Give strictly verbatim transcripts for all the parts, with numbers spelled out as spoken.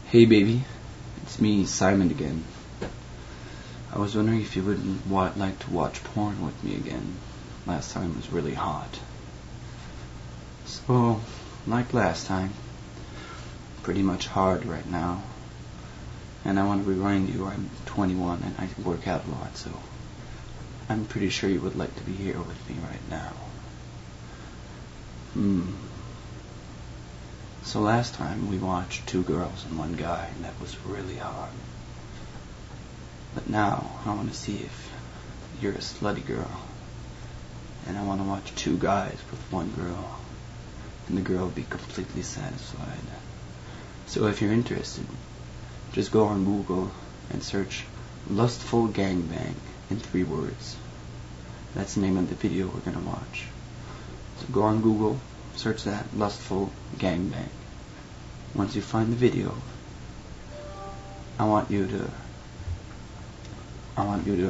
Hey baby, it's me, Simon again. I was wondering if you would wa- like to watch porn with me again. Last time was really hot. So, like last time, pretty much hard right now. And I want to remind you I'm twenty-one and I work out a lot, so I'm pretty sure you would like to be here with me right now. Hmm. So last time we watched two girls and one guy, and that was really hard. But now I want to see if you're a slutty girl, and I want to watch two guys with one girl, and the girl will be completely satisfied. So if you're interested, just go on Google and search Lustful Gangbang in three words. That's the name of the video we're going to watch. So go on Google, search that, Lustful Gangbang. Once you find the video, I want you to I want you to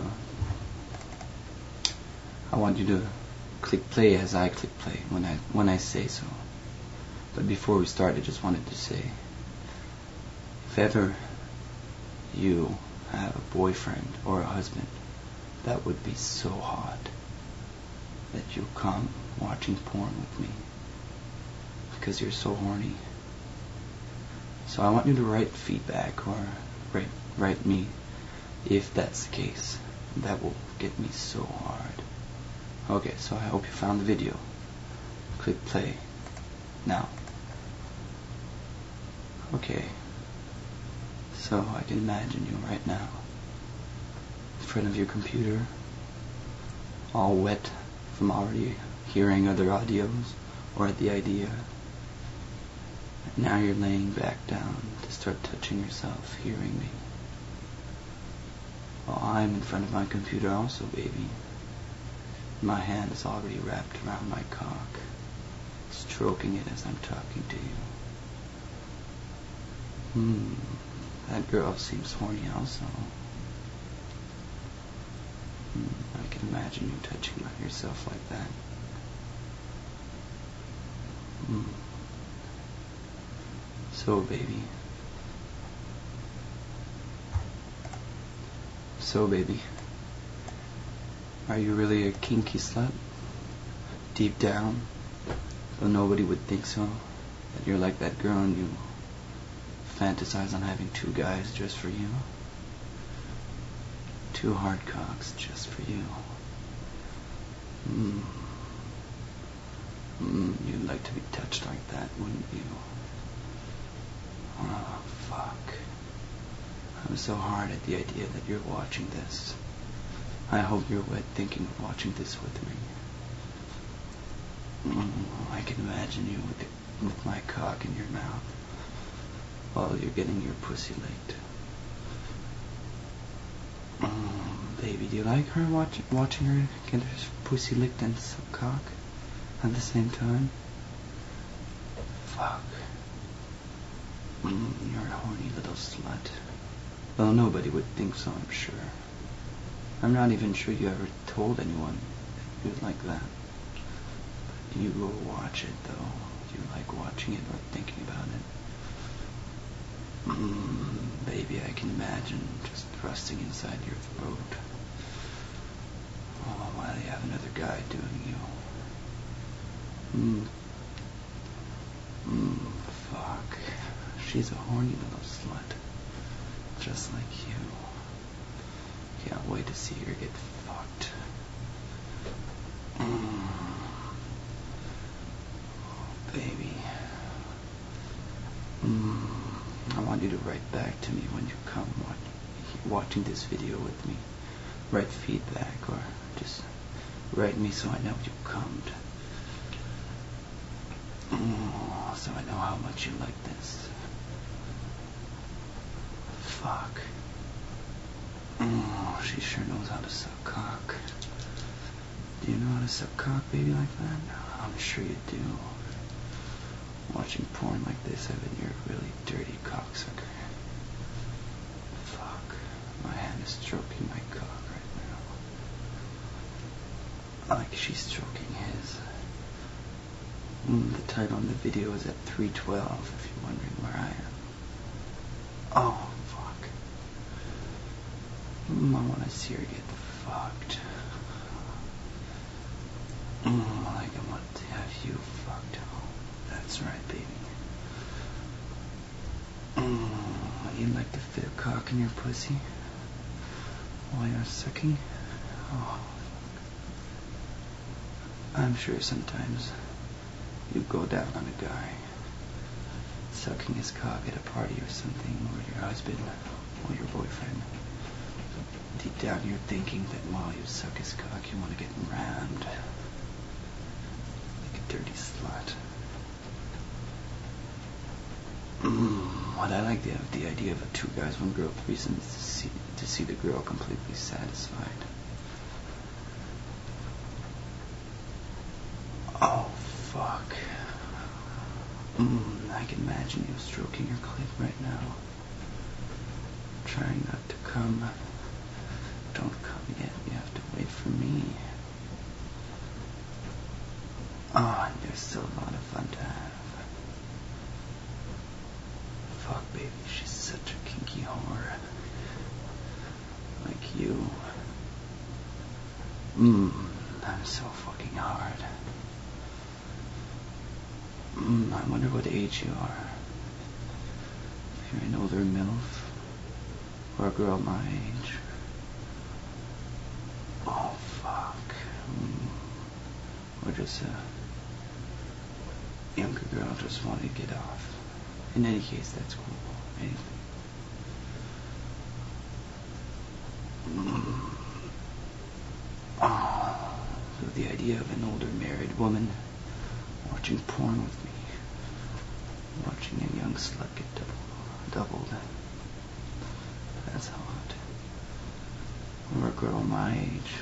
I want you to click play as I click play when I when I say so. But before we start, I just wanted to say, if ever you have a boyfriend or a husband that would be so hot that you'll come watching porn with me because you're so horny. So I want you to write feedback or write write me if that's the case. That will get me so hard. Okay, so I hope you found the video. Click play now. Okay, so I can imagine you right now in front of your computer, all wet from already hearing other audios or the idea. Now you're laying back down to start touching yourself, hearing me. Well, I'm in front of my computer also, baby. My hand is already wrapped around my cock, stroking it as I'm talking to you. Hmm, that girl seems horny also. Hmm, I can imagine you touching yourself like that. Hmm. So, baby. So, baby. Are you really a kinky slut? Deep down, though nobody would think so, that you're like that girl and you fantasize on having two guys just for you? Two hard cocks just for you. Mm. Mm, you'd like to be touched like that, wouldn't you? Oh, fuck. I'm so hard at the idea that you're watching this. I hope you're wet thinking of watching this with me. Mm, I can imagine you with, the, with my cock in your mouth while you're getting your pussy licked. Mm, baby, do you like her watch, watching her get her pussy licked and suck cock at the same time? Fuck. Mm, you're a horny little slut. Well, nobody would think so, I'm sure. I'm not even sure you ever told anyone that you'd like that. But you will watch it, though. You like watching it or thinking about it. Mm, baby, I can imagine just thrusting inside your throat. Oh, while you have another guy doing you. Mm. Mm, fuck. She's a horny little slut. Just like you. Can't wait to see her get fucked. Mm. Oh, baby. Mm. I want you to write back to me when you come watch, watching this video with me. Write feedback or just write me so I know you cummed. Mm. So I know how much you like this. Fuck. Oh, she sure knows how to suck cock. Do you know how to suck cock, baby, like that? I'm sure you do. Watching porn like this, I bet you're a really dirty cocksucker. Fuck. My hand is stroking my cock right now. Like she's stroking his. Mm, the title on the video is at three twelve, if you're wondering where I am. Mm, I want to see her get fucked. Mm, like I want to have you fucked. That's right, baby. Mm, you'd like to fit a cock in your pussy while you're sucking? Oh. I'm sure sometimes you go down on a guy sucking his cock at a party or something, or your husband or your boyfriend. Deep down you're thinking that while you suck his cock you want to get rammed like a dirty slut. Mm, what I like the, the idea of a two guys, one girl threesome is to see, to see the girl completely satisfied. Oh, fuck. Mm, I can imagine you stroking your clit right now. Trying not to come. Don't come yet. You have to wait for me. Oh, and you're still a lot of fun to have. Fuck, baby, she's such a kinky whore. Like you. Mmm, I'm so fucking hard. Mmm, I wonder what age you are. If you're an older MILF, or a girl my age. Oh, fuck. Mm. Or just a younger girl just wanting to get off. In any case, that's cool. Anything. Mm. Oh, so the idea of an older married woman watching porn with me, watching a young slut get double, doubled, that's hot. Or a girl my age,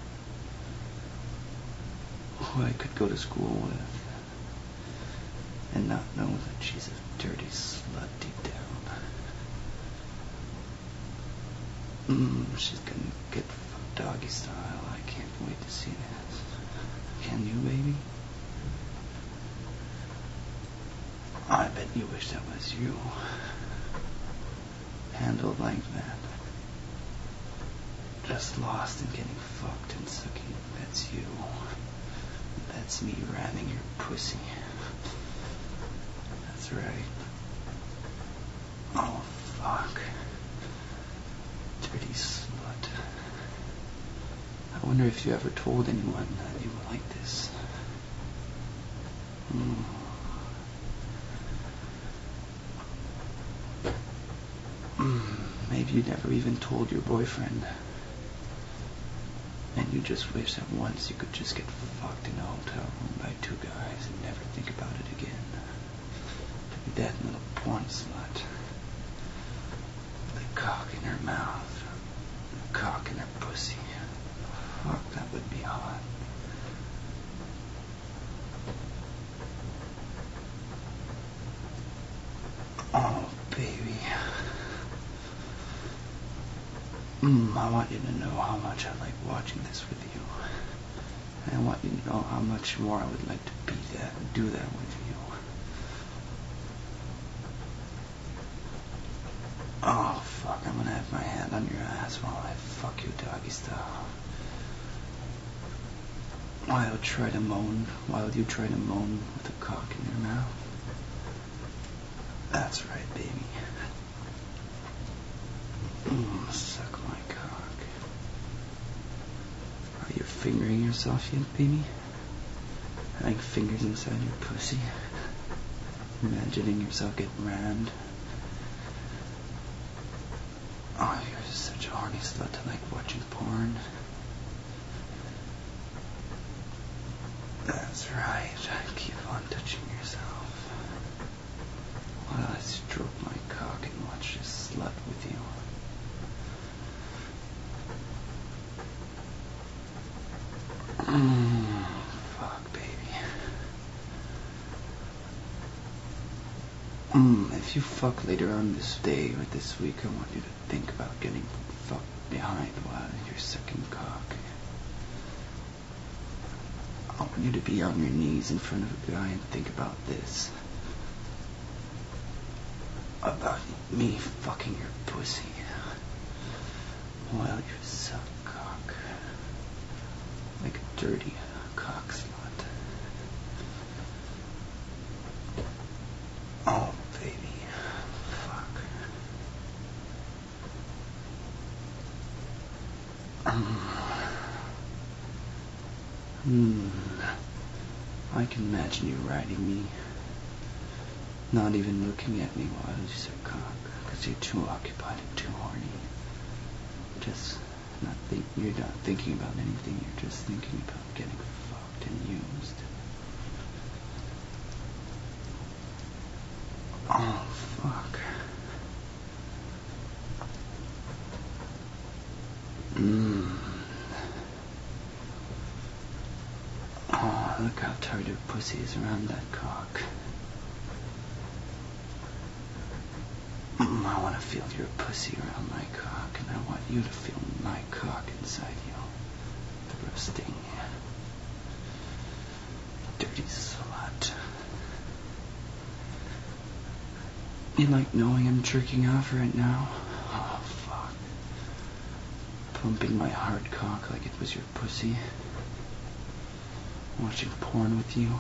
who I could go to school with, and not know that she's a dirty slut deep down. Mm, she's gonna get fucked doggy style. I can't wait to see this. Can you, baby? I bet you wish that was you. Handled like that. Just lost in getting fucked and sucking. That's you. That's me ramming your pussy. That's right. Oh, fuck. Dirty slut. I wonder if you ever told anyone that you were like this. Mm. Mm. Maybe you never even told your boyfriend. And you just wish that once you could just get fucked in a hotel room by two guys and never think about it again. That little porn slut. The cock in her mouth. The cock in her pussy. Fuck, that would be hot. Oh, baby. Mm, I want you to know how much I like watching this with you. And I want you to know how much more I would like to be that and do that with you. Oh, fuck, I'm gonna have my hand on your ass while I fuck you doggy style. While you try to moan, while you try to moan with a cock in your mouth. That's right, baby. Mm, suck my cock. Are you fingering yourself yet, baby? Having fingers inside your pussy? Imagining yourself getting rammed? Oh, you're such a horny slut to like watching porn. That's right. Keep on touching yourself while I stroke my cock and watch this slut with you. Mm, fuck, baby. Mm, if you fuck later on this day or this week, I want you to think about getting fucked behind while you're sucking cock. I want you to be on your knees in front of a guy and think about this. About me fucking your pussy. Well, you suck cock. Like a dirty cock slut. Oh, baby. Fuck. Hmm. I can imagine you riding me. Not even looking at me while you suck cock. Because you're too occupied and too horny. Just not think you're not thinking about anything, you're just thinking about getting fucked and used. Oh, fuck. Mmm. Oh, look how tight your pussy is around that cock. Mm, I want to feel your pussy around my cock, and I want you to feel my cock inside you. Thrusting. Dirty slut. You like knowing I'm jerking off right now? Oh, fuck. Pumping my hard cock like it was your pussy. Watching porn with you.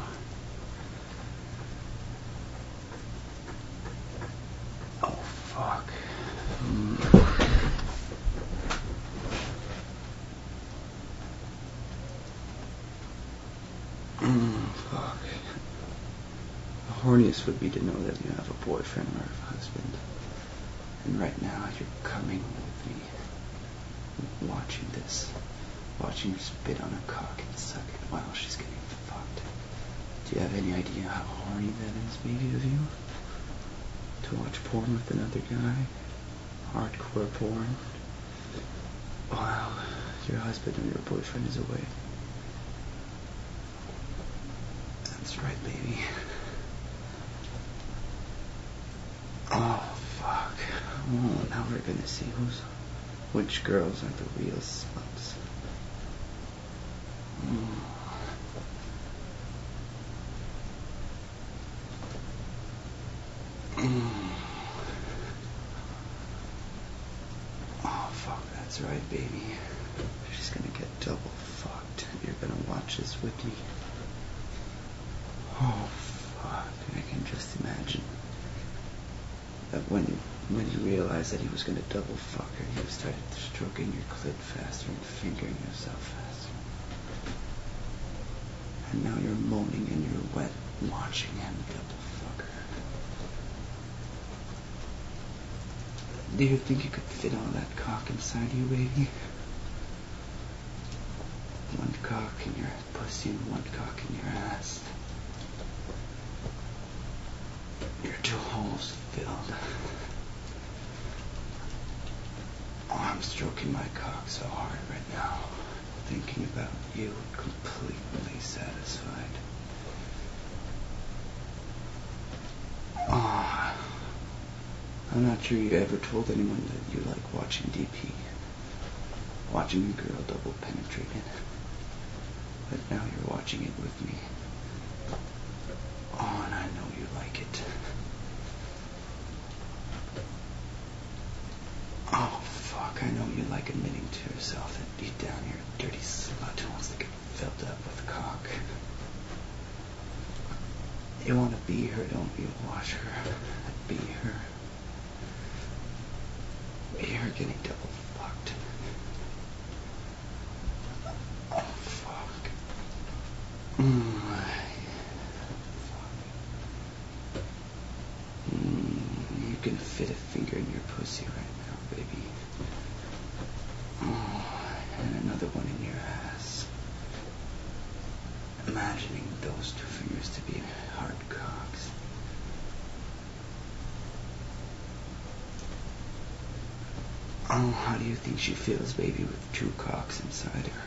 Oh, fuck. Mm. Mm, fuck. The horniest would be to know that you have a boyfriend or a husband. And right now you're coming with me. Watching this. Watching her spit on her cock and suck it while she's getting fucked. Do you have any idea how horny that is, maybe, of you? To watch porn with another guy? Hardcore porn? While your husband or your boyfriend is away. That's right, baby. Oh, fuck. Oh, now we're gonna see who's... which girls are the real sluts. Mm. Mm. Oh, fuck, that's right, baby. She's gonna get double fucked. You're gonna watch this with me. Oh, fuck. I can just imagine that when when you realized that he was gonna double fuck her, you started stroking your clit faster and fingering yourself faster. And now you're moaning and you're wet watching him double fuck her. Do you think you could fit all that cock inside you, baby? One cock in your pussy and one cock in your ass. Your two holes filled. Oh, I'm stroking my cock so hard right now, thinking about you, completely satisfied. Oh, I'm not sure you ever told anyone that you like watching D P. Watching a girl double penetrated. But now you're watching it with me. Oh, and I know you like it. Oh, fuck, I know you like admitting to yourself that deep down you're a dirty slut who wants to get filled up with cock. You want to be her, don't you? Watch her. Be her. Be her getting double fucked. Oh, fuck. Mm. Mm, you can fit a finger in your pussy right now, baby. Oh, and another one in your ass. Imagining those two fingers to be hard cocks. Oh, how do you think she feels, baby, with two cocks inside her?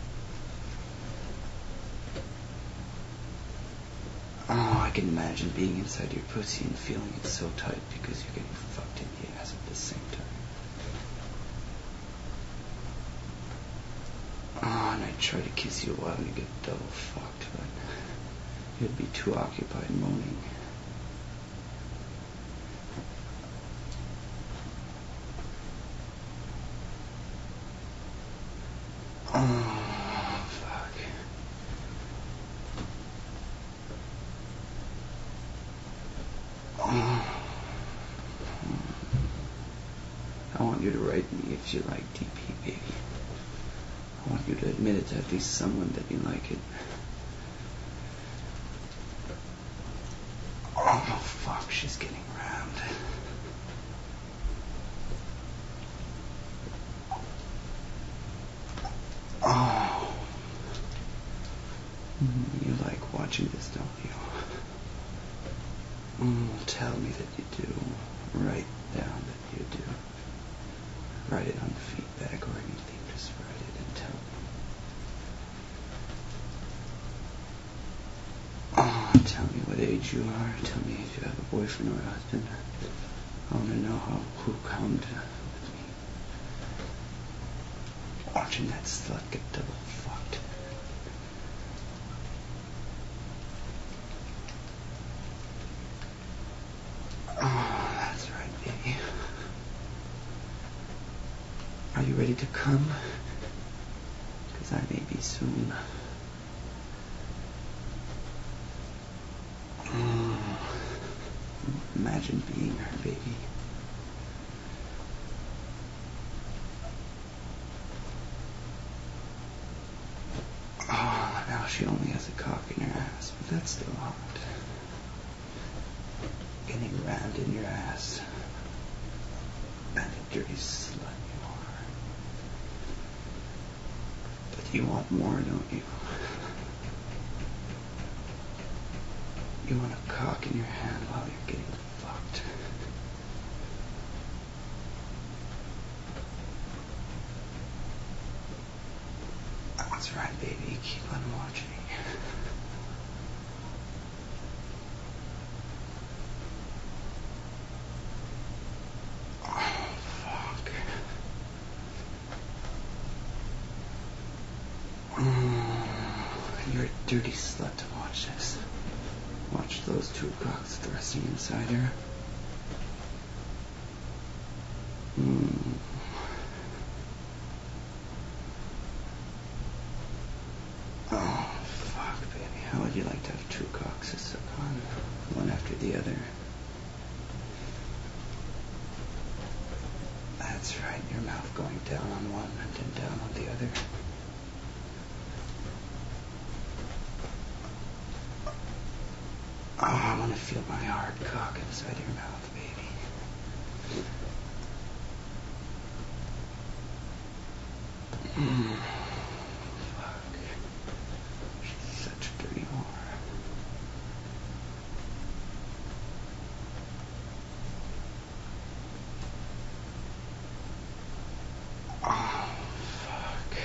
Oh, I can imagine being inside your pussy and feeling it so tight because you're getting fucked in the ass at the same time. Oh, and I'd try to kiss you while you get double fucked, but you'd be too occupied moaning. Oh, fuck. Oh. I want you to write me if you like D P, baby. I want you to admit it to at least someone that you like it. Oh, fuck, she's getting round. Oh. You like watching this, don't you? Mm, tell me that you do. Write down that you do. Write it on feedback or anything. Just write it and tell me. Oh, tell me what age you are. Tell me if you have a boyfriend or a husband. I want to know how who come to with me. Watching that slut get double fucked. Oh, that's right, baby. Are you ready to come? Because I may be soon. Mm. Imagine being her baby. Oh, now she only has a cock in her ass, but that's still hot. Getting rammed in your ass. And a dirty slut you are. But you want more, don't you? You want a cock in your hand while you're getting fucked. That's right, baby. Keep on watching. Oh, fuck. Mm, you're a dirty slut to watch this. Watch those two cocks thrusting inside her. Mm. Oh, fuck, baby. How would you like to have two cocks to suck on? One after the other. That's right, your mouth going down on one and then down on the other. Oh, I want to feel my hard cock inside your mouth, baby. Mm. Fuck. She's such a dirty whore. Oh, fuck.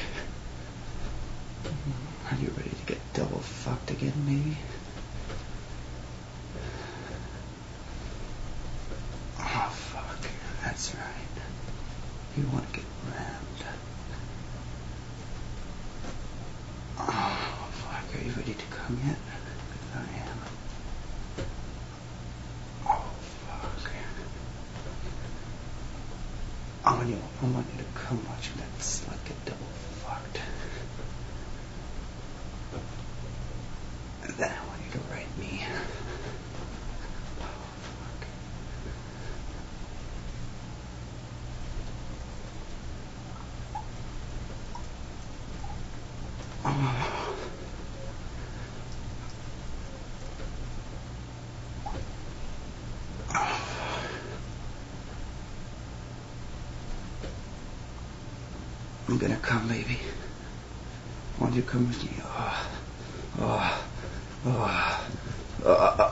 Are you ready to get double fucked again, maybe? Oh, fuck. That's right. You want to get rammed. Oh, fuck. Are you ready to come yet? Because I am. Oh, fuck. I want you, I want you to come watching that slut get double fucked. And then I want you to write me. Oh. Oh. I'm gonna come, baby. I want you to come with me. Oh. Oh. Oh. Oh.